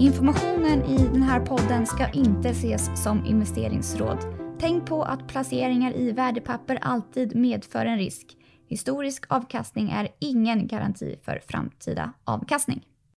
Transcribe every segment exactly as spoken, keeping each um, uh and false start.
Informationen i den här podden ska inte ses som investeringsråd. Tänk på att placeringar i värdepapper alltid medför en risk. Historisk avkastning är ingen garanti för framtida avkastning.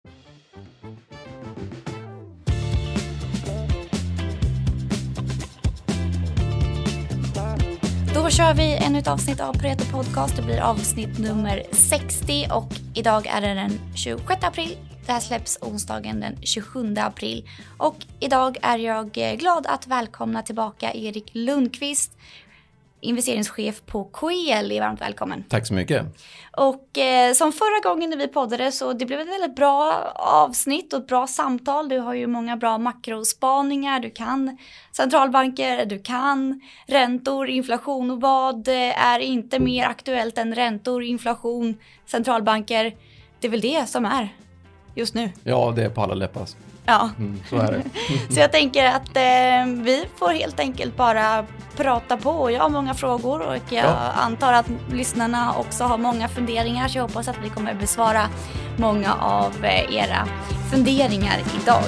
Då kör vi ännu ett avsnitt av Pareto Podcast. Det blir avsnitt nummer sextio och idag är det den tjugosjätte april. Det här släpps onsdagen den tjugosjunde april. Och idag är jag glad att välkomna tillbaka Erik Lundqvist, investeringschef på K E L. Är varmt välkommen. Tack så mycket. Och eh, som förra gången när vi poddade så det blev ett väldigt bra avsnitt och ett bra samtal. Du har ju många bra makrospaningar. Du kan centralbanker, du kan räntor, inflation och vad är inte mer aktuellt än räntor, inflation, centralbanker. Det är väl det som är just nu. Ja, det är på alla läppar. Ja, mm, så är det. Så jag tänker att eh, vi får helt enkelt bara prata på. Jag har många frågor och jag ja. antar att lyssnarna också har många funderingar. Så jag hoppas att vi kommer besvara många av era funderingar idag.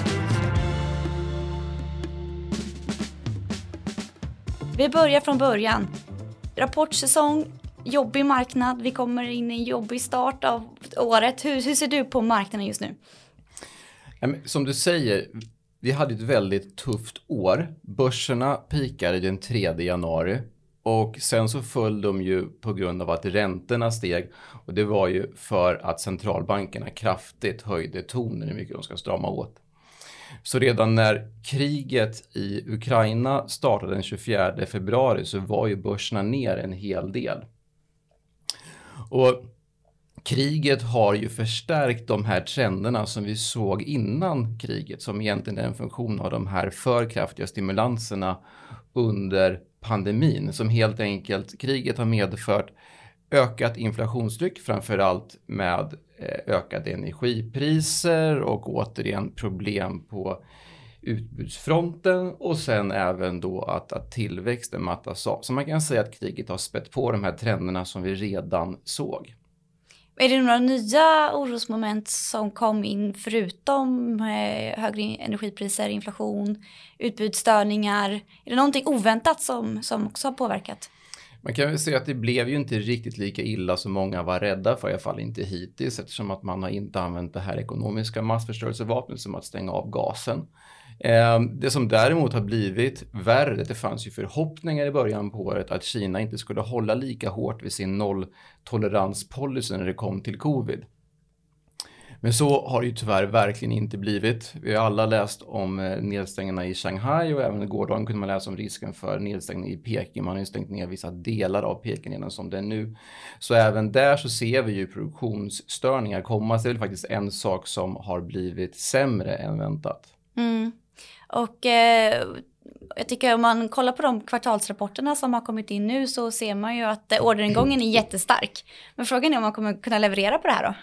Vi börjar från början. Rapportsäsong, jobbig marknad. Vi kommer in i en jobbig start av året. Hur, hur ser du på marknaden just nu? Som du säger, vi hade ett väldigt tufft år. Börserna pikade den tredje januari och sen så föll de ju på grund av att räntorna steg. Och det var ju för att centralbankerna kraftigt höjde tonen hur mycket de ska strama åt. Så redan när kriget i Ukraina startade den tjugofjärde februari så var ju börserna ner en hel del. Och kriget har ju förstärkt de här trenderna som vi såg innan kriget, som egentligen är en funktion av de här för kraftiga stimulanserna under pandemin, som helt enkelt kriget har medfört ökat inflationstryck, framförallt med ökade energipriser och återigen problem på utbudsfronten och sen även då att, att tillväxten mattas av. Så man kan säga att kriget har spett på de här trenderna som vi redan såg. Är det några nya orosmoment som kom in förutom eh, högre energipriser, inflation, utbudsstörningar? Är det någonting oväntat som, som också har påverkat? Man kan väl säga att det blev ju inte riktigt lika illa som många var rädda för, i alla fall inte hittills, eftersom att man har inte använt det här ekonomiska massförstörelsevapnet som att stänga av gasen. Eh, det som däremot har blivit värre, det fanns ju förhoppningar i början på året att Kina inte skulle hålla lika hårt vid sin nolltoleranspolicy när det kom till covid. Men så har det ju tyvärr verkligen inte blivit. Vi har alla läst om nedstängningarna i Shanghai och även gårdagen kunde man läsa om risken för nedstängning i Peking. Man har ju stängt ner vissa delar av Peking redan som det är nu. Så även där så ser vi ju produktionsstörningar komma. Så det är faktiskt en sak som har blivit sämre än väntat. Mm. Och eh, jag tycker om man kollar på de kvartalsrapporterna som har kommit in nu så ser man ju att orderingången är jättestark. Men frågan är om man kommer kunna leverera på det här då?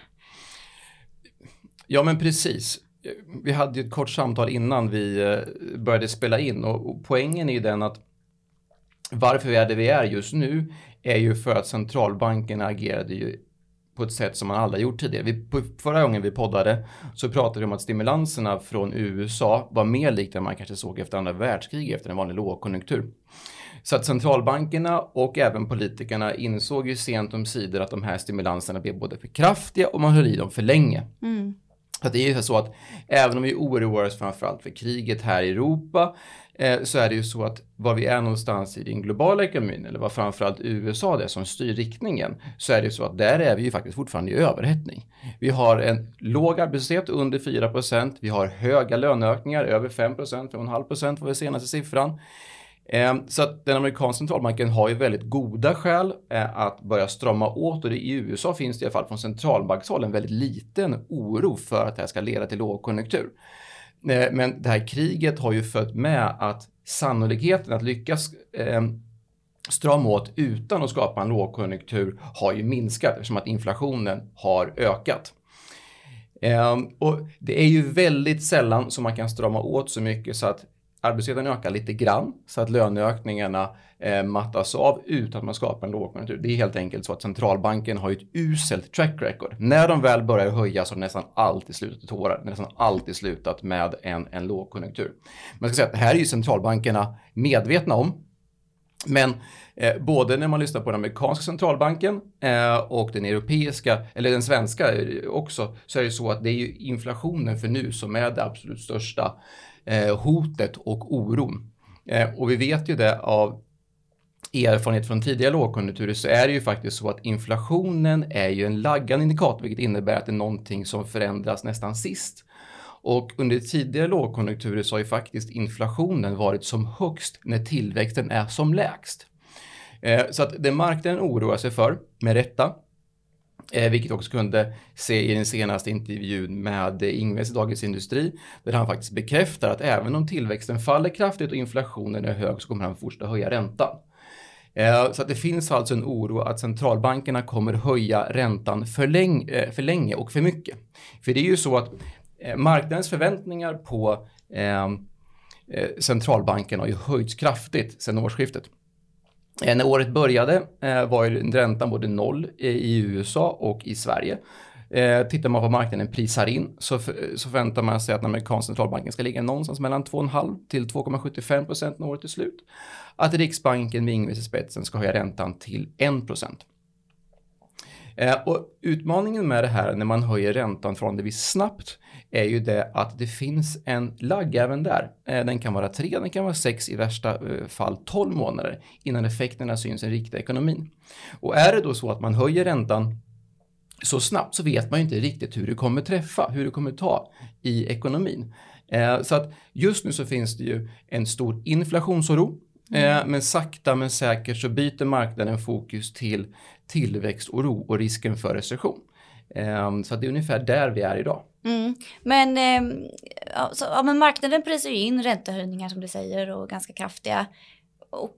Ja, men precis. Vi hade ju ett kort samtal innan vi började spela in och poängen är ju den att varför vi är där vi är just nu är ju för att centralbankerna agerade ju på ett sätt som man aldrig gjort tidigare. Vi, förra gången vi poddade så pratade vi om att stimulanserna från U S A var mer likt än man kanske såg efter andra världskrig, efter en vanlig lågkonjunktur. Så att centralbankerna och även politikerna insåg ju sent om sidor att de här stimulanserna blev både för kraftiga och man höll i dem för länge. Mm. Så det är ju så att även om vi oroar oss framförallt för kriget här i Europa eh, så är det ju så att var vi är någonstans i den globala ekonomin eller var framförallt U S A det som styr riktningen så är det ju så att där är vi ju faktiskt fortfarande i överhettning. Vi har en låg arbetslöshet under fyra procent, vi har höga löneökningar över fem procent, fem komma fem procent var den senaste siffran. Så att den amerikanska centralbanken har ju väldigt goda skäl att börja strama åt och i U S A finns det i alla fall från centralbankshåll en väldigt liten oro för att det här ska leda till lågkonjunktur. Men det här kriget har ju fött med att sannolikheten att lyckas eh, strama åt utan att skapa en lågkonjunktur har ju minskat eftersom att inflationen har ökat. Eh, och det är ju väldigt sällan som man kan strama åt så mycket så att arbetslösheten ökar lite grann så att löneökningarna eh, mattas av utan att man skapar en lågkonjunktur. Det är helt enkelt så att centralbanken har ett uselt track record. När de väl börjar höja så har det nästan alltid slutat i tårar. Nästan alltid slutat med en, en lågkonjunktur. Man ska säga att det här är ju centralbankerna medvetna om. Men eh, både när man lyssnar på den amerikanska centralbanken eh, och den europeiska, eller den svenska också, så är det så att det är ju inflationen för nu som är det absolut största eh, hotet och oron. Eh, och vi vet ju det av erfarenhet från tidigare lågkonjunkturer, så är det ju faktiskt så att inflationen är ju en laggande indikator, vilket innebär att det är någonting som förändras nästan sist. Och under tidigare lågkonjunkturer så har ju faktiskt inflationen varit som högst när tillväxten är som lägst. Eh, så att det marknaden oroar sig för, med rätta, eh, vilket också kunde se i den senaste intervjun med Ingves i Dagens Industri, där han faktiskt bekräftar att även om tillväxten faller kraftigt och inflationen är hög så kommer han fortsätta höja räntan. Eh, så att det finns alltså en oro att centralbankerna kommer höja räntan för, läng- eh, för länge och för mycket. För det är ju så att marknadens förväntningar på eh, centralbanken har ju höjts kraftigt sedan årsskiftet. Eh, när året började eh, var ju räntan både noll i, i U S A och i Sverige. Eh, tittar man på marknaden prisar in så, för, så förväntar man sig att den amerikanska centralbanken ska ligga någonstans mellan två komma fem till två komma sjuttiofem procent när året är slut. Att Riksbanken med Ingves i spetsen ska höja räntan till en procent. Eh, och utmaningen med det här när man höjer räntan förhållandevis snabbt är ju det att det finns en lagg även där. Eh, den kan vara tre, den kan vara sex, i värsta eh, fall tolv månader innan effekterna syns i den riktiga ekonomin. Och är det då så att man höjer räntan så snabbt så vet man ju inte riktigt hur det kommer träffa, hur det kommer ta i ekonomin. Eh, så att just nu så finns det ju en stor inflationsoro. Mm. Eh, men sakta men säkert så byter marknaden fokus till tillväxtoro och risken för recession. Eh, så det är ungefär där vi är idag. Mm. Men, eh, alltså, ja, men marknaden prisar ju in räntehöjningar som du säger och ganska kraftiga. Och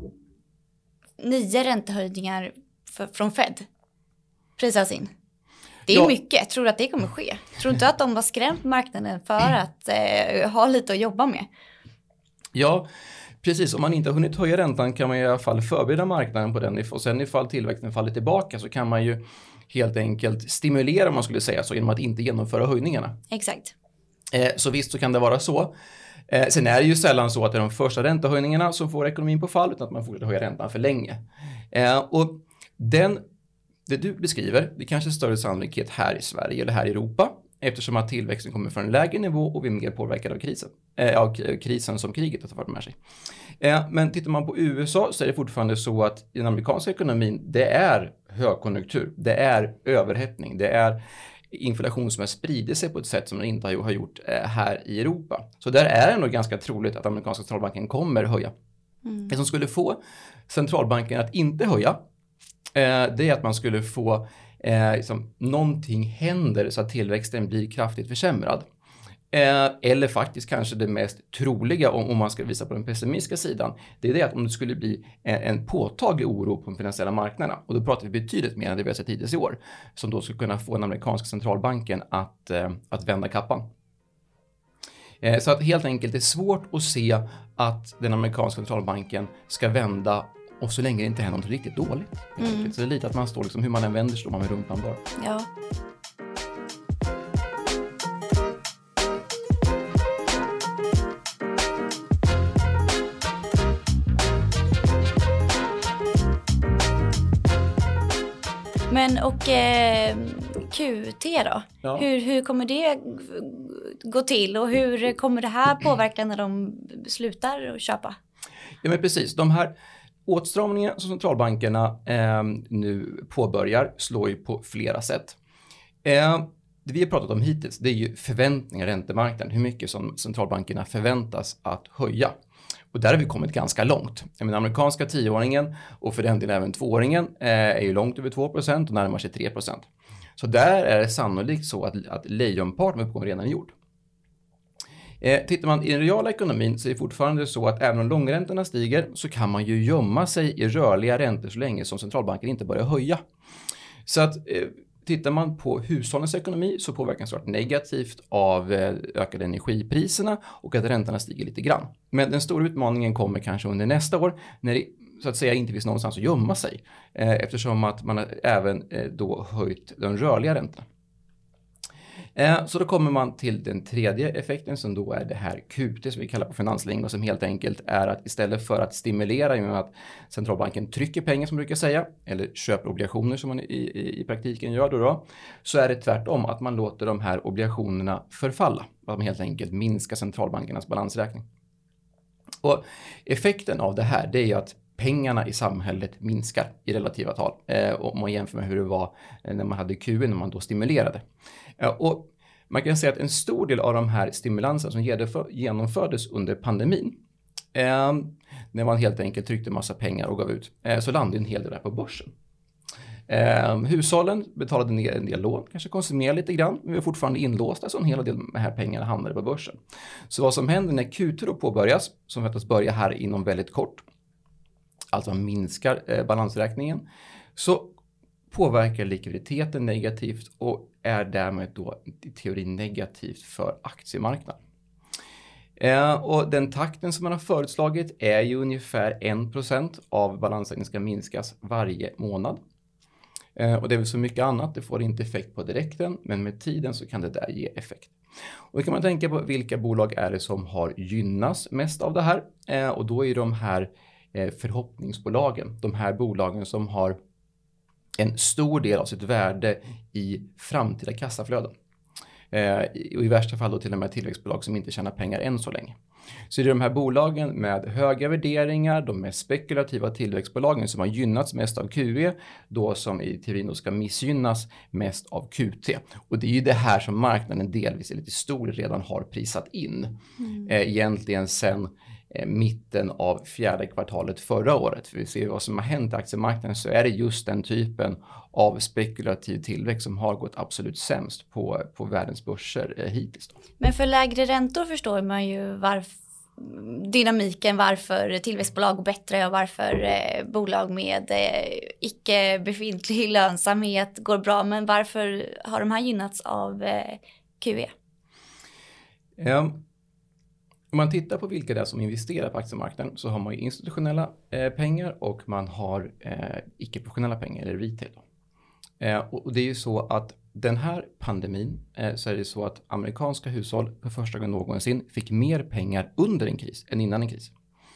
nio räntehöjningar för, från Fed prisas in. Det är ja. mycket. Tror du att det kommer ske? Tror du inte att de har skrämt marknaden för att eh, ha lite att jobba med? Ja, precis. Om man inte har hunnit höja räntan kan man i alla fall förbereda marknaden på den. Och sen ifall tillväxten faller tillbaka så kan man ju helt enkelt stimulera, om man skulle säga så, genom att inte genomföra höjningarna. Exakt. Eh, så visst så kan det vara så. Eh, sen är det ju sällan så att det är de första räntehöjningarna som får ekonomin på fall, utan att man fortsätter höja räntan för länge. Eh, och den, det du beskriver, det kanske är större sannolikhet här i Sverige eller här i Europa, eftersom att tillväxten kommer från en lägre nivå och vi är mer påverkade av krisen. Eh, av krisen som kriget har fört med sig. Eh, men tittar man på U S A så är det fortfarande så att i den amerikanska ekonomin, det är högkonjunktur, det är överhettning, det är inflation som har spridit sig på ett sätt som den inte har gjort eh, här i Europa. Så där är det nog ganska troligt att amerikanska centralbanken kommer höja. Mm. Det som skulle få centralbanken att inte höja, eh, det är att man skulle få Eh, liksom, någonting händer så att tillväxten blir kraftigt försämrad. Eh, eller faktiskt kanske det mest troliga, om, om man ska visa på den pessimistiska sidan, det är det att om det skulle bli en, en påtaglig oro på de finansiella marknaderna, och då pratar vi betydligt mer än det vi har sett hittills i år, som då skulle kunna få den amerikanska centralbanken att, eh, att vända kappan. Eh, så att helt enkelt det är svårt att se att den amerikanska centralbanken ska vända, och så länge det inte händer något riktigt dåligt. Mm. Så det är lite att man står liksom, hur man än vänder står man med rumpan bara. Ja. Men och eh, Q T då? Ja. Hur, hur kommer det gå till och hur kommer det här påverka när de slutar att köpa? Ja, men precis. De här åtstramningar som centralbankerna eh, nu påbörjar slår ju på flera sätt. Eh, det vi har pratat om hittills, det är ju förväntningar i räntemarknaden. Hur mycket som centralbankerna förväntas att höja. Och där har vi kommit ganska långt. Den amerikanska tioåringen och för den delen även tvååringen eh, är ju långt över två procent och närmar sig tre procent. Så där är det sannolikt så att, att lejonparten med uppgången redan är gjord. Eh, tittar man i den reala ekonomin så är det fortfarande så att även om långräntorna stiger så kan man ju gömma sig i rörliga räntor så länge som centralbanken inte börjar höja. Så att eh, tittar man på hushållens ekonomi så påverkas det negativt av ökade energipriserna och att räntorna stiger lite grann. Men den stora utmaningen kommer kanske under nästa år när det så att säga inte finns någonstans att gömma sig. Eh, eftersom att man har även eh, då höjt de rörliga räntorna. Eh, så då kommer man till den tredje effekten som då är det här Q T som vi kallar på finanslingo, som helt enkelt är att istället för att stimulera genom att centralbanken trycker pengar som man brukar säga, eller köper obligationer som man i, i, i praktiken gör då, då, så är det tvärtom att man låter de här obligationerna förfalla. Att man helt enkelt minskar centralbankernas balansräkning. Och effekten av det här det är att pengarna i samhället minskar i relativa tal. Eh, om man jämför med hur det var när man hade Q E när man då stimulerade. Eh, och man kan säga att en stor del av de här stimulanserna som genomfördes under pandemin, eh, när man helt enkelt tryckte massa pengar och gav ut, eh, så landade en hel del där på börsen. Eh, hushållen betalade ner en del lån, kanske konsumerade lite grann, men vi var fortfarande inlåsta så en hel del av de här pengarna hamnade på börsen. Så vad som händer när Q T då påbörjas, som väntas börja här inom väldigt kort, alltså man minskar eh, balansräkningen, så påverkar likviditeten negativt och är därmed då i teorin negativt för aktiemarknaden. Eh, och den takten som man har föreslagit är ju ungefär en procent av balansräkningen ska minskas varje månad. Eh, och det är väl så mycket annat, det får inte effekt på direkten, men med tiden så kan det där ge effekt. Och då kan man tänka på vilka bolag är det som har gynnats mest av det här. Eh, och då är de här förhoppningsbolagen, de här bolagen som har en stor del av sitt värde i framtida kassaflöden. Eh, och i värsta fall då till och med tillväxtbolag som inte tjänar pengar än så länge. Så det är de här bolagen med höga värderingar, de med spekulativa tillväxtbolagen som har gynnats mest av Q E, då som i teorin ska missgynnas mest av Q T. Och det är ju det här som marknaden delvis är lite stor redan har prisat in. Mm. Eh, egentligen sen mitten av fjärde kvartalet förra året. För vi ser vad som har hänt i aktiemarknaden så är det just den typen av spekulativ tillväxt som har gått absolut sämst på, på världens börser eh, hittills. Då. Men för lägre räntor förstår man ju varför, dynamiken varför tillväxtbolag går bättre och varför eh, bolag med eh, icke befintlig lönsamhet går bra. Men varför har de här gynnats av eh, Q E? Um. Om man tittar på vilka det är som investerar på aktiemarknaden så har man ju institutionella eh, pengar och man har eh, icke-professionella pengar eller retail. Eh, och, och det är ju så att den här pandemin eh, så är det så att amerikanska hushåll för första gången någonsin fick mer pengar under en kris än innan en kris.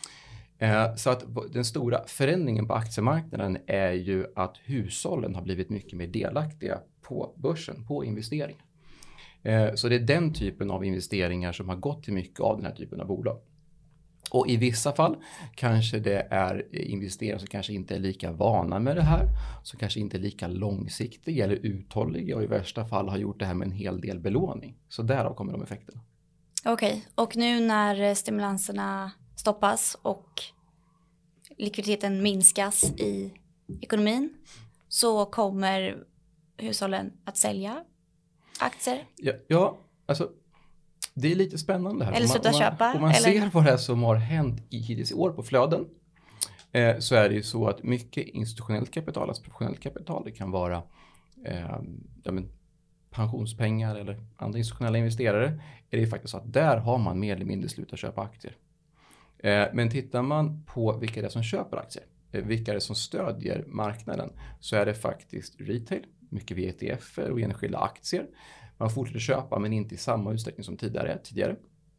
Eh, så att den stora förändringen på aktiemarknaden är ju att hushållen har blivit mycket mer delaktiga på börsen, på investeringar. Så det är den typen av investeringar som har gått till mycket av den här typen av bolag. Och i vissa fall kanske det är investeringar som kanske inte är lika vana med det här. Som kanske inte är lika långsiktiga eller uthålliga och i värsta fall har gjort det här med en hel del belåning. Så därav kommer de effekterna. Okej, okay. Och nu när stimulanserna stoppas och likviditeten minskas i ekonomin så kommer hushållen att sälja aktier? Ja, ja, alltså det är lite spännande här. Eller sluta köpa? Om man eller? ser vad det är som har hänt i hittills i år på flöden eh, så är det ju så att mycket institutionellt kapital, alltså professionellt kapital, det kan vara eh, ja, men, pensionspengar eller andra institutionella investerare, är det ju faktiskt så att där har man mer eller mindre slutat köpa aktier. Eh, men tittar man på vilka det är som köper aktier, eh, vilka det är som stödjer marknaden, så är det faktiskt retail, mycket V T F och enskilda aktier. Man fortsätter köpa men inte i samma utsträckning som tidigare. tidigare.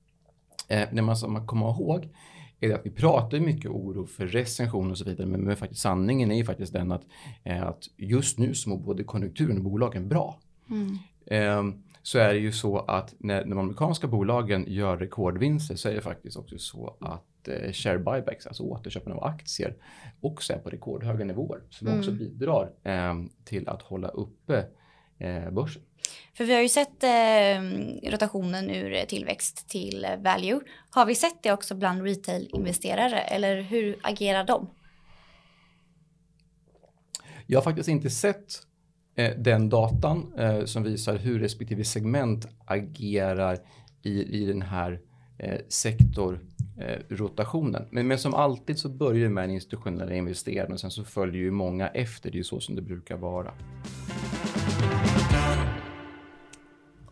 Eh, det man, som man kommer ihåg är att vi pratar mycket oro för recension och så vidare. Men, men faktiskt sanningen är ju faktiskt den att, eh, att just nu så mår både konjunkturen och bolagen bra. Mm. Eh, så är det ju så att när, när de amerikanska bolagen gör rekordvinster så är det faktiskt också så att eh, share buybacks, alltså återköpen av aktier, också är på rekordhöga nivåer. Som mm. också bidrar eh, till att hålla uppe eh, börsen. För vi har ju sett eh, rotationen ur tillväxt till value. Har vi sett det också bland retail-investerare eller hur agerar de? Jag har faktiskt inte sett eh, den datan eh, som visar hur respektive segment agerar i, i den här eh, sektorrotationen. Eh, men, men som alltid så börjar det med en institutionell investerare och sen så följer ju många efter, det är ju så som det brukar vara.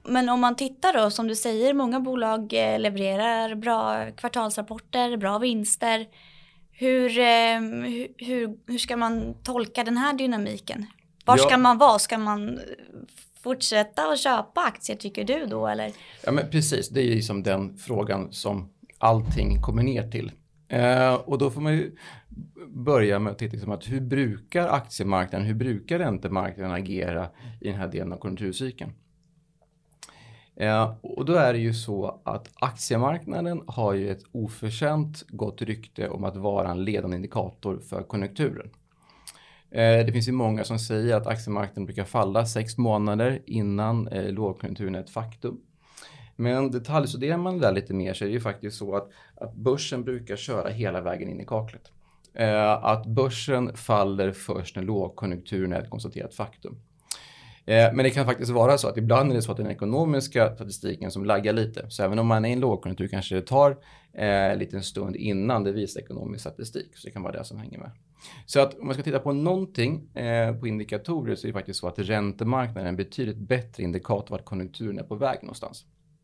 men om man tittar då, som du säger, många bolag levererar bra kvartalsrapporter, bra vinster. Hur, hur, hur ska man tolka den här dynamiken? Var ska ja. man vara? Ska man fortsätta att köpa aktier, tycker du då? Eller? Ja, men precis. Det är ju liksom den frågan som allting kommer ner till. Eh, och då får man ju börja med att titta liksom att hur brukar aktiemarknaden, hur brukar räntemarknaden agera i den här delen av konjunkturcykeln? Eh, och då är det ju så att aktiemarknaden har ju ett oförtjänt gott rykte om att vara en ledande indikator för konjunkturen. Eh, det finns ju många som säger att aktiemarknaden brukar falla sex månader innan eh, lågkonjunkturen är ett faktum. Men detaljstuderar man det där lite mer så är det ju faktiskt så att, att börsen brukar köra hela vägen in i kaklet. Eh, att börsen faller först när lågkonjunkturen är ett konstaterat faktum. Eh, men det kan faktiskt vara så att ibland är det så att den ekonomiska statistiken som laggar lite. Så även om man är i en lågkonjunktur kanske det tar eh, en liten stund innan det visar ekonomisk statistik. Så det kan vara det som hänger med. Så att om man ska titta på någonting eh, på indikatorer så är det faktiskt så att räntemarknaden är en betydligt bättre indikator vart konjunkturen är på väg någonstans.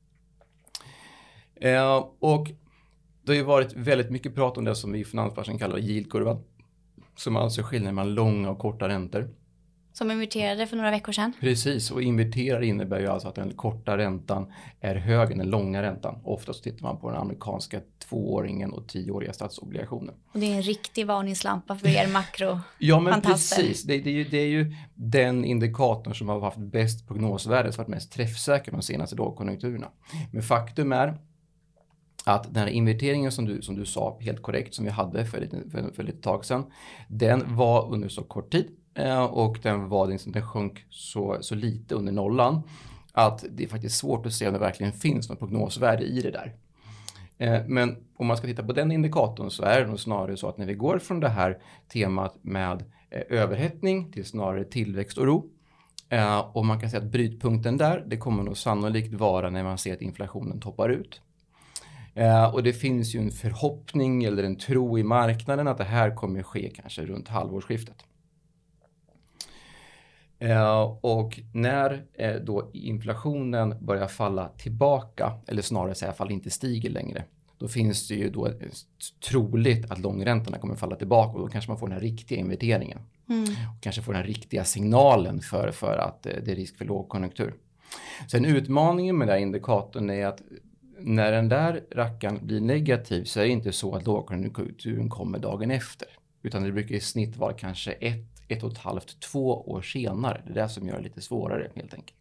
Eh, och det har ju varit väldigt mycket prat om det som vi i finansbranschen kallar yieldkurvan. Som alltså är skillnaden mellan långa och korta räntor. Som inverterade för några veckor sedan. Precis, och inverterare innebär ju alltså att den korta räntan är högre än den långa räntan. Oftast tittar man på den amerikanska tvååringen och tioåriga statsobligationen. Och det är en riktig varningslampa för er makro. Ja, men precis. Det, det, är ju, det är ju den indikatorn som har haft bäst prognosvärde, som varit mest träffsäker de senaste lågkonjunkturerna. Men faktum är att den här inverteringen som du, som du sa helt korrekt som vi hade för lite, för, för lite tag sedan, den var under så kort tid. Och den, var, den sjönk så, så lite under nollan att det är faktiskt svårt att se om det verkligen finns något prognosvärde i det där. Men om man ska titta på den indikatorn så är det nog snarare så att när vi går från det här temat med överhettning till snarare tillväxt och ro. Och man kan säga att brytpunkten där, det kommer nog sannolikt vara när man ser att inflationen toppar ut. Uh, och det finns ju en förhoppning eller en tro i marknaden att det här kommer ske kanske runt halvårsskiftet. Uh, och när uh, då inflationen börjar falla tillbaka, eller snarare säga fall inte stiger längre, då finns det ju då troligt att långräntorna kommer falla tillbaka och då kanske man får den här riktiga inverteringen. Mm. Och kanske får den här riktiga signalen för, för att uh, det är risk för lågkonjunktur. Sen utmaningen med den här indikatorn är att när den där rackaren blir negativ så är det inte så att lågkonjunkturen kommer dagen efter. Utan det brukar i snitt vara kanske ett, ett och ett halvt, två år senare. Det är det som gör det lite svårare helt enkelt.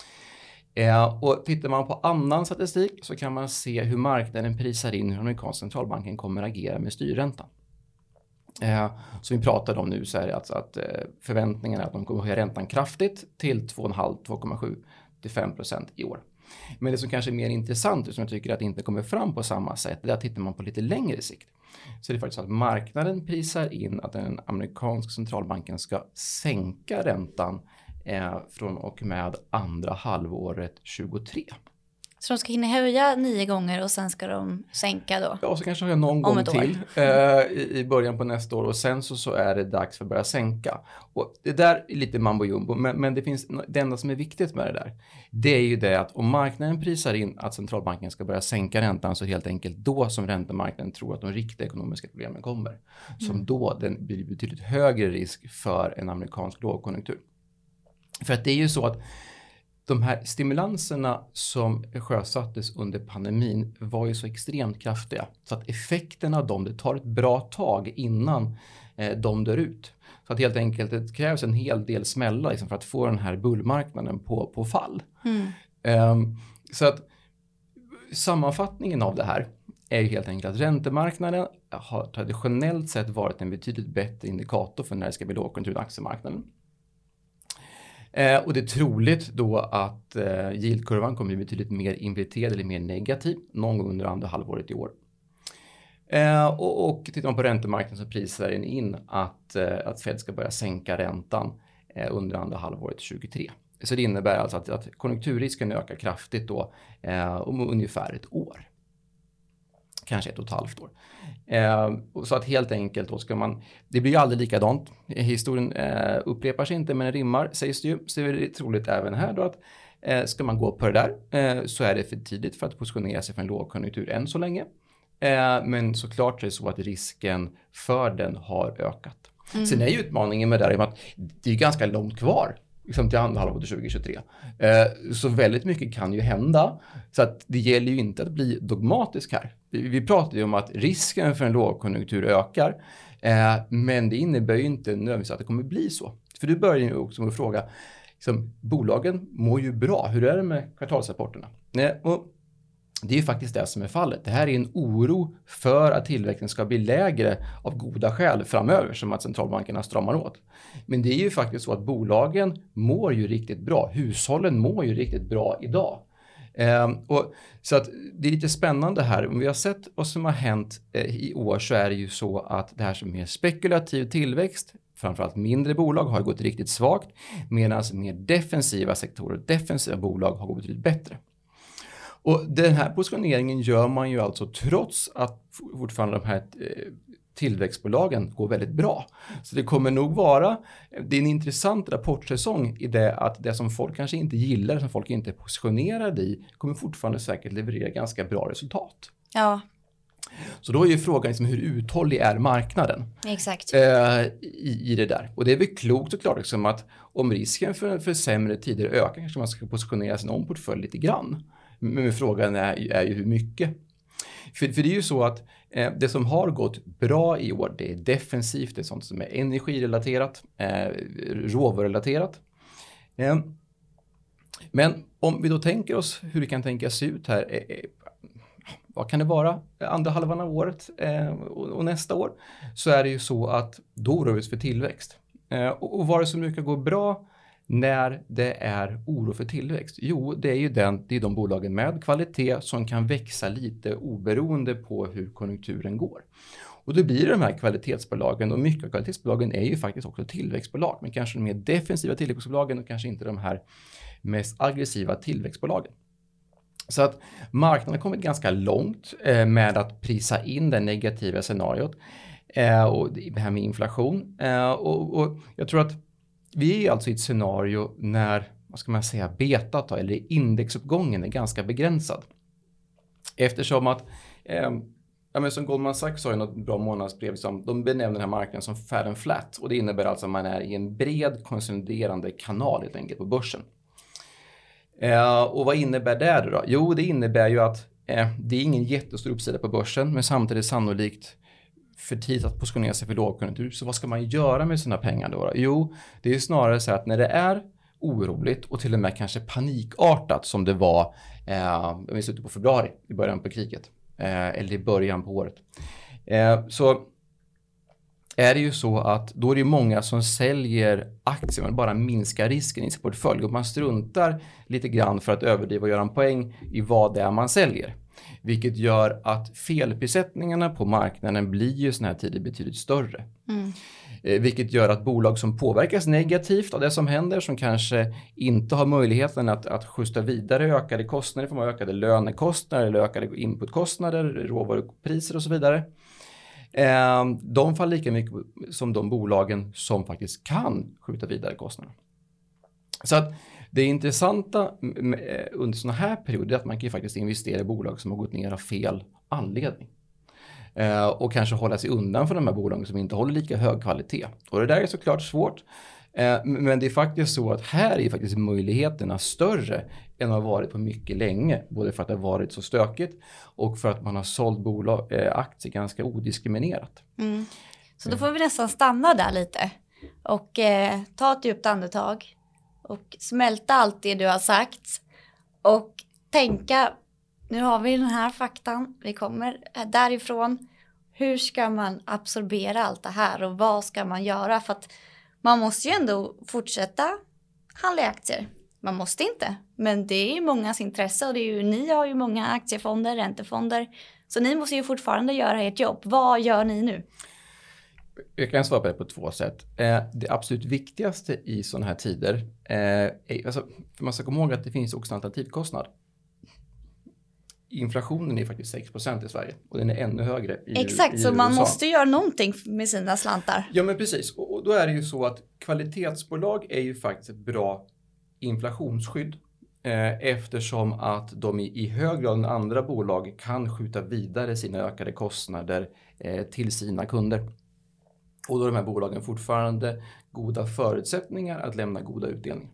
Eh, och tittar man på annan statistik så kan man se hur marknaden prisar in hur amerikanska centralbanken kommer att agera med styrräntan. Eh, som vi pratade om nu så är det alltså att eh, förväntningarna är att de kommer att höja räntan kraftigt till två komma fem till två komma sju till fem procent i år. Men det som kanske är mer intressant, som jag tycker att det inte kommer fram på samma sätt, det är att tittar man på lite längre sikt. Så det är faktiskt så att marknaden prisar in att den amerikanska centralbanken ska sänka räntan eh, från och med andra halvåret tjugotre. Så de ska hinna höja nio gånger och sen ska de sänka då? Ja, så kanske höja någon gång till eh, i, i början på nästa år och sen så, så är det dags för att börja sänka. Och det där är lite mambo jumbo, men, men det finns det enda som är viktigt med det där. Det är ju det att om marknaden prisar in att centralbanken ska börja sänka räntan så helt enkelt då som räntemarknaden tror att de riktiga ekonomiska problemen kommer. Mm. Som då den blir betydligt högre risk för en amerikansk lågkonjunktur. För att det är ju så att de här stimulanserna som sjösattes under pandemin var ju så extremt kraftiga. Så att effekten av dem, det tar ett bra tag innan eh, de dör ut. Så att helt enkelt det krävs en hel del smällar liksom, för att få den här bullmarknaden på, på fall. Mm. Um, så att sammanfattningen av det här är ju helt enkelt att räntemarknaden har traditionellt sett varit en betydligt bättre indikator för när det ska bli lågkonjunktur i aktiemarknaden. Eh, och det är troligt då att eh, yieldkurvan kommer bli betydligt mer inverterad eller mer negativ någon gång under andra halvåret i år. Eh, och, och tittar man på räntemarknaden så prisar den in att, eh, att Fed ska börja sänka räntan eh, under andra halvåret tjugotre. Så det innebär alltså att, att konjunkturrisken ökar kraftigt då eh, om ungefär ett år. kanske ett och ett halvt år. Eh, så att helt enkelt då ska man, det blir ju aldrig likadant. Historien eh, upprepar sig inte men den rimmar, sägs det ju. Så är det troligt även här då att eh, ska man gå på det där eh, så är det för tidigt för att positionera sig för en lågkonjunktur än så länge. Eh, men såklart är det så att risken för den har ökat. Mm. Sen är ju utmaningen med det här att det är ganska långt kvar liksom till andra halvåret tjugo tjugotre. Eh, så väldigt mycket kan ju hända. Så att det gäller ju inte att bli dogmatisk här. Vi, vi pratar ju om att risken för en lågkonjunktur ökar. Eh, men det innebär ju inte nödvändigtvis att det kommer bli så. För du börjar ju också med att fråga, liksom, bolagen mår ju bra. Hur är det med kvartalsrapporterna? Nej, och det är ju faktiskt det som är fallet. Det här är en oro för att tillväxten ska bli lägre av goda skäl framöver som att centralbankerna stramar åt. Men det är ju faktiskt så att bolagen mår ju riktigt bra. Hushållen mår ju riktigt bra idag. Eh, och, så att det är lite spännande här. Om vi har sett vad som har hänt eh, i år så är det ju så att det här som är spekulativ tillväxt, framförallt mindre bolag har gått riktigt svagt medan mer defensiva sektorer, defensiva bolag har gått betydligt bättre. Och den här positioneringen gör man ju alltså trots att fortfarande de här tillväxtbolagen går väldigt bra. Så det kommer nog vara, det är en intressant rapportsäsong i det att det som folk kanske inte gillar, som folk inte är positionerade i, kommer fortfarande säkert leverera ganska bra resultat. Ja. Så då är ju frågan liksom, hur uthållig är marknaden? Exakt. Eh, i, i det där. Och det är väl klokt och klart liksom, att om risken för, för sämre tider ökar kanske man ska positionera sin omportfölj lite grann. Men frågan är, är ju hur mycket. För, för det är ju så att eh, det som har gått bra i år, det är defensivt, det är sånt som är energirelaterat, eh, råvarurelaterat. Eh, men om vi då tänker oss hur det kan tänkas se ut här, eh, eh, vad kan det vara andra halvan av året eh, och, och nästa år, så är det ju så att då rör vi oss för tillväxt. Eh, och, och var det så mycket går bra när det är oro för tillväxt? Jo, det är ju den, det är de bolagen med kvalitet som kan växa lite oberoende på hur konjunkturen går. Och då blir det de här kvalitetsbolagen, och mycket av kvalitetsbolagen är ju faktiskt också tillväxtbolag, men kanske de mer defensiva tillväxtbolagen och kanske inte de här mest aggressiva tillväxtbolagen. Så att marknaden har kommit ganska långt eh, med att prisa in det negativa scenariot eh, och det här med inflation. Eh, och, och jag tror att vi är alltså i ett scenario när, vad ska man säga, betat eller indexuppgången är ganska begränsad. Eftersom att, eh, ja, men som Goldman Sachs har ju något bra månadsbrev som de benämner den här marknaden som fat and flat. Och det innebär alltså att man är i en bred konsoliderande kanal helt enkelt på börsen. Eh, och vad innebär det då? Jo, det innebär ju att eh, det är ingen jättestor uppsida på börsen, men samtidigt sannolikt för tid att positionera sig för lågkonjunktur. Så vad ska man göra med sina pengar då? Jo, det är snarare så att när det är oroligt och till och med kanske panikartat som det var eh, i slutet på februari, i början på kriget, eh, eller i början på året. Eh, så är det ju så att då är det många som säljer aktier, man bara minskar risken i sin portfölj och man struntar lite grann för att överdriva och göra en poäng i vad det är man säljer. Vilket gör att felprissättningarna på marknaden blir ju såna här tider betydligt större. Mm. Eh, vilket gör att bolag som påverkas negativt av det som händer, som kanske inte har möjligheten att, att justa vidare ökade kostnader, för man ökade lönekostnader eller ökade inputkostnader, råvarupriser och så vidare. Eh, de faller lika mycket som de bolagen som faktiskt kan skjuta vidare kostnader. Så att det intressanta med, under sådana här perioder är att man kan ju faktiskt investera i bolag som har gått ner av fel anledning. Eh, och kanske hålla sig undan för de här bolagen som inte håller lika hög kvalitet. Och det där är såklart svårt. Eh, men det är faktiskt så att här är faktiskt möjligheterna större än har varit på mycket länge. Både för att det har varit så stökigt och för att man har sålt bolag, eh, aktier ganska odiskriminerat. Mm. Så då får vi nästan stanna där lite och eh, ta ett djupt andetag. Och smälta allt det du har sagt. Och tänka, nu har vi den här faktan. Vi kommer därifrån. Hur ska man absorbera allt det här? Och vad ska man göra? För att man måste ju ändå fortsätta handla aktier. Man måste inte. Men det är ju mångas intresse. Och det är ju, ni har ju många aktiefonder, räntefonder. Så ni måste ju fortfarande göra ert jobb. Vad gör ni nu? Jag kan svara på det på två sätt. Eh, det absolut viktigaste i sådana här tider, eh, är, alltså, för man ska komma ihåg att det finns också en alternativkostnad. inflationen är faktiskt sex procent i Sverige och den är ännu högre i, Exakt, i så U S A. man måste göra någonting med sina slantar. Ja, men precis. Och, och då är det ju så att kvalitetsbolag är ju faktiskt ett bra inflationsskydd eh, eftersom att de i, i hög grad än andra bolag kan skjuta vidare sina ökade kostnader eh, till sina kunder. Och då har de här bolagen fortfarande goda förutsättningar att lämna goda utdelningar.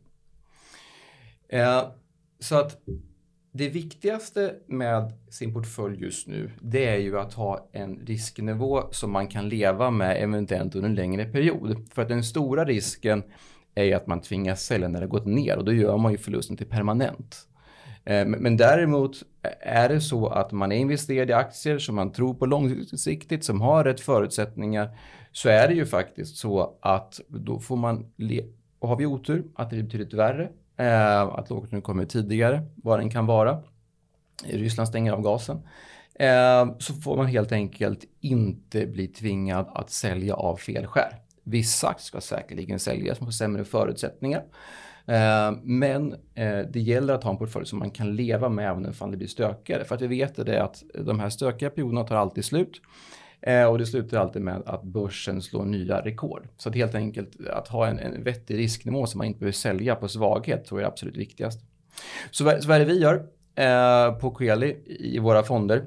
Eh, så att det viktigaste med sin portfölj just nu, det är ju att ha en risknivå som man kan leva med eventuellt under en längre period. För att den stora risken är att man tvingas sälja när det gått ner och då gör man ju förlusten till permanent. Eh, men däremot är det så att man är investerad i aktier som man tror på långsiktigt, som har rätt förutsättningar, så är det ju faktiskt så att då får man, le- och har vi otur att det är betydligt värre, eh, att lågkonjunkturen kommer tidigare, vad den kan vara, Ryssland stänger av gasen, eh, så får man helt enkelt inte bli tvingad att sälja av fel skäl. Vissa aktier ska säkerligen säljas som får sämre förutsättningar. Eh, men eh, det gäller att ha en portfölj som man kan leva med även om det blir stökigare. För att vi vet det att de här stökiga perioderna tar alltid slut. Eh, och det slutar alltid med att börsen slår nya rekord. Så att helt enkelt att ha en, en vettig risknivå som man inte behöver sälja på svaghet tror jag är absolut viktigast. Så vad, så vad är det vi gör eh, på Coeli i våra fonder?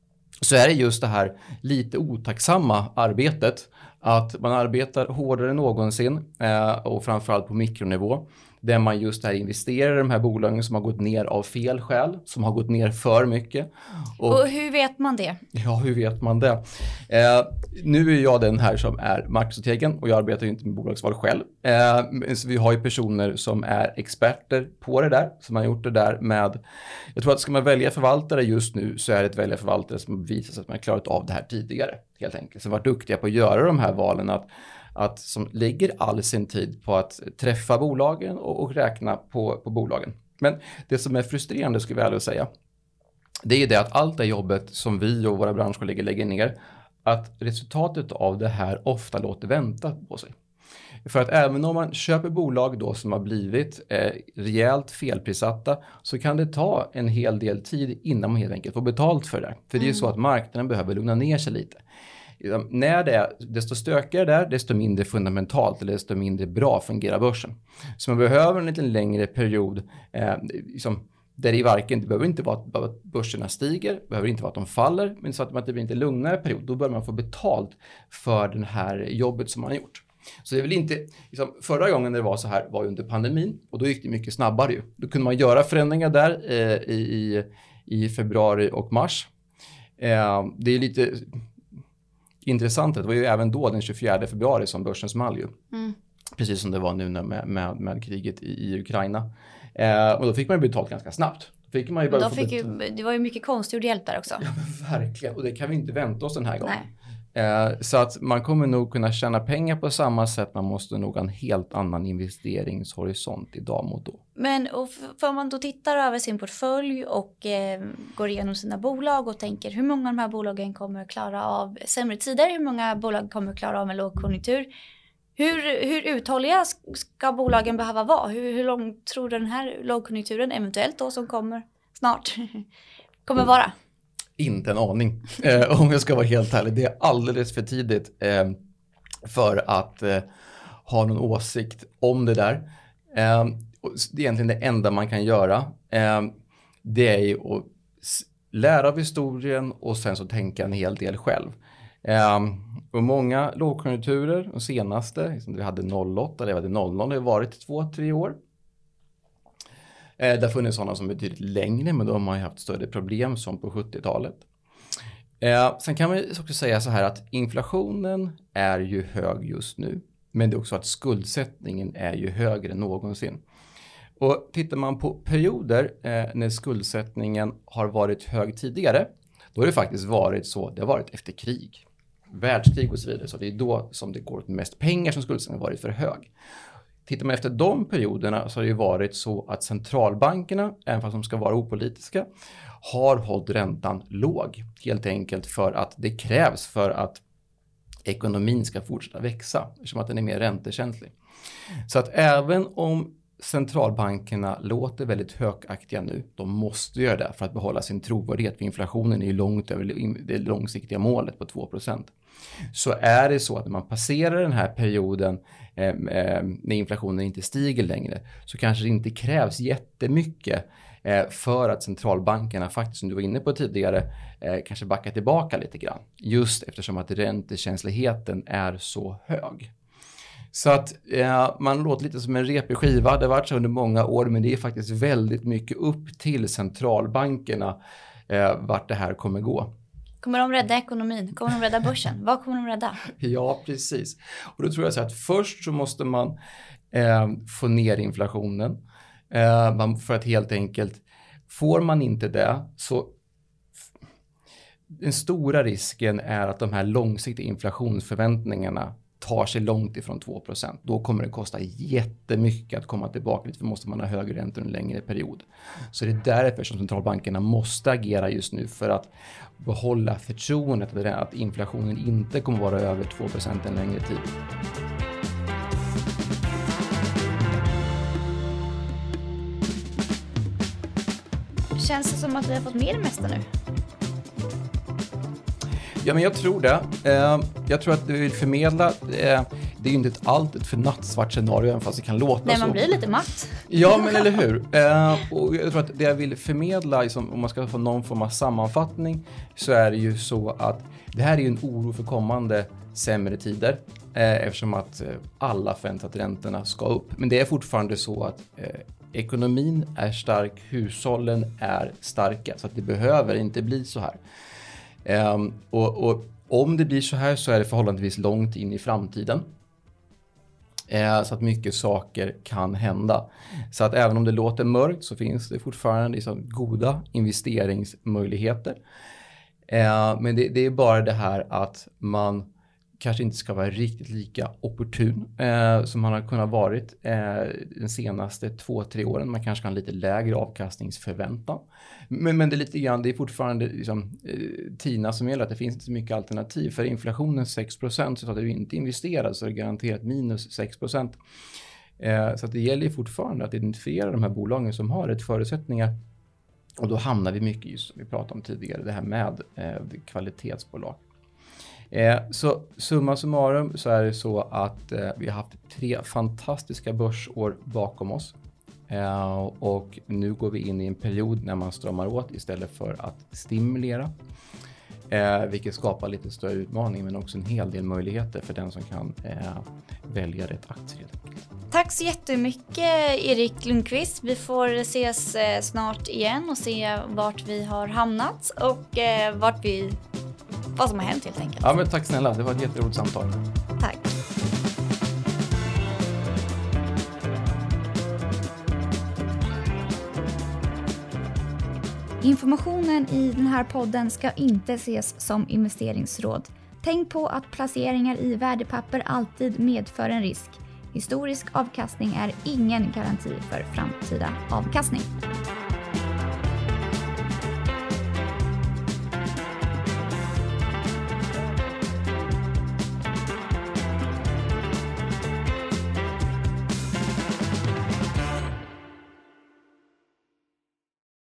Så är det just det här lite otacksamma arbetet. Att man arbetar hårdare än någonsin eh, och framförallt på mikronivå. Där man just här investerar i de här bolagen som har gått ner av fel skäl. Som har gått ner för mycket. Och, och hur vet man det? Ja, hur vet man det? Eh, nu är jag den här som är marknadsstrategen och jag arbetar ju inte med bolagsval själv. Eh, så vi har ju personer som är experter på det där. Som har gjort det där med... Jag tror att ska man välja förvaltare just nu så är det ett välja förvaltare som visar att man har klarat av det här tidigare. Helt enkelt. Som varit duktiga på att göra de här valen. Att, att som lägger all sin tid på att träffa bolagen och, och räkna på, på bolagen. Men det som är frustrerande skulle jag väl säga. Det är det att allt det jobbet som vi och våra branschkollegor lägger ner, att resultatet av det här ofta låter vänta på sig. För att även om man köper bolag då som har blivit eh, rejält felprissatta så kan det ta en hel del tid innan man helt enkelt får betalt för det. För det är ju så att marknaden behöver lugna ner sig lite. När det är, desto stökigare det är, desto mindre fundamentalt eller desto mindre bra fungerar börsen. Så man behöver en lite längre period eh, liksom, där det varken, det behöver inte vara att börserna stiger, det behöver inte vara att de faller, men så att det blir inte lugnare period, då bör man få betalt för det här jobbet som man har gjort. Så det är väl inte, liksom, förra gången det var så här var ju under pandemin och då gick det mycket snabbare ju. Då kunde man göra förändringar där eh, i, i februari och mars. Eh, det är lite intressant, det var ju även då den tjugofjärde februari som börsen small ju. Mm. Precis som det var nu med, med, med kriget i, i Ukraina. Eh, och då fick man ju betalt ganska snabbt. Då fick man ju bara då fick ju, det var ju mycket konstgjord hjälp där också. Ja, men verkligen. Och det kan vi inte vänta oss den här gången. Eh, så att man kommer nog kunna tjäna pengar på samma sätt. Man måste nog ha en helt annan investeringshorisont idag mot då. Men och för man då tittar över sin portfölj och eh, går igenom sina bolag och tänker hur många av de här bolagen kommer klara av sämre tider? Hur många bolag kommer klara av en lågkonjunktur? Hur, hur uthålliga ska bolagen behöva vara? Hur, hur lång tror du den här lågkonjunkturen eventuellt då som kommer snart kommer vara? Inte en aning, eh, om jag ska vara helt ärlig. Det är alldeles för tidigt eh, för att eh, ha någon åsikt om det där. Eh, det är egentligen det enda man kan göra. Eh, det är ju att lära av historien och sen så tänka en hel del själv. Eh, och många lågkonjunkturer, de senaste, som vi hade noll åtta, det hade noll noll, det har varit två, tre år. Eh, det har funnits sådana som är betydligt längre, men då har man ju haft större problem som på sjuttiotalet. Eh, sen kan man också säga så här att inflationen är ju hög just nu. Men det är också att skuldsättningen är ju högre än någonsin. Och tittar man på perioder eh, när skuldsättningen har varit hög tidigare, då har det faktiskt varit så, det har varit efter krig, världskrig och så vidare. Så det är då som det går mest pengar som skuldsättningen har varit för hög. Tittar man efter de perioderna så har det ju varit så att centralbankerna, även fast de ska vara opolitiska, har hållit räntan låg. Helt enkelt för att det krävs för att ekonomin ska fortsätta växa, eftersom att den är mer räntekänslig. Så att även om centralbankerna låter väldigt högaktiga nu. De måste göra det för att behålla sin trovärdighet. För inflationen är ju långt över det långsiktiga målet på två procent. Så är det så att när man passerar den här perioden eh, eh, när inflationen inte stiger längre, så kanske det inte krävs jättemycket eh, för att centralbankerna faktiskt, som du var inne på tidigare, eh, kanske backar tillbaka lite grann. Just eftersom att räntekänsligheten är så hög. Så att eh, man låter lite som en repig skiva. Det har varit så under många år, men det är faktiskt väldigt mycket upp till centralbankerna eh, vart det här kommer gå. Kommer de rädda ekonomin? Kommer de rädda börsen? Vad kommer de rädda? Ja, precis. Och då tror jag så att först så måste man eh, få ner inflationen. Eh, man, för att helt enkelt, får man inte det så den stora risken är att de här långsiktiga inflationsförväntningarna tar sig långt ifrån två procent. Då kommer det kosta jättemycket att komma tillbaka lite, för måste man ha högre räntor en längre period. Så det är därför som centralbankerna måste agera just nu, för att behålla förtroendet att inflationen inte kommer vara över två procent en längre tid. Känns det som att vi har fått med det mesta nu? Ja, men jag tror det. Eh, jag tror att du vill förmedla, eh, det är ju inte ett, allt ett för nattsvart scenario, även fast det kan låta så. Nej, man blir lite matt. Ja, men eller hur? Eh, och jag tror att det jag vill förmedla, liksom, om man ska få någon form av sammanfattning, så är det ju så att det här är ju en oro för kommande sämre tider, eh, eftersom att eh, alla förväntar att räntorna ska upp. Men det är fortfarande så att eh, ekonomin är stark, hushållen är starka, så att det behöver inte bli så här. Um, och, och om det blir så här så är det förhållandevis långt in i framtiden. Uh, så att mycket saker kan hända. Så att även om det låter mörkt så finns det fortfarande liksom goda investeringsmöjligheter. Uh, men det, det är bara det här att man kanske inte ska vara riktigt lika opportun eh, som man har kunnat varit eh, de senaste två, tre åren. Man kanske kan ha lite lägre avkastningsförväntan. Men, men det är lite grann, det är fortfarande liksom, eh, Tina som gäller, att det finns inte så mycket alternativ. För inflationen sex procent, så att du inte investerar så är det garanterat minus sex procent. Eh, så att det gäller fortfarande att identifiera de här bolagen som har rätt förutsättningar. Och då hamnar vi mycket, just som vi pratade om tidigare, det här med eh, kvalitetsbolag. Eh, så summa summarum så är det så att eh, vi har haft tre fantastiska börsår bakom oss. Eh, och nu går vi in i en period när man stramar åt istället för att stimulera. Eh, vilket skapar lite större utmaning, men också en hel del möjligheter för den som kan eh, välja rätt aktier. Tack så jättemycket, Erik Lundqvist. Vi får ses eh, snart igen och se vart vi har hamnat och eh, vart vi, vad som har hänt helt enkelt. Ja, men tack snälla, det var ett jätteroligt samtal. Tack. Informationen i den här podden ska inte ses som investeringsråd. Tänk på att placeringar i värdepapper alltid medför en risk. Historisk avkastning är ingen garanti för framtida avkastning.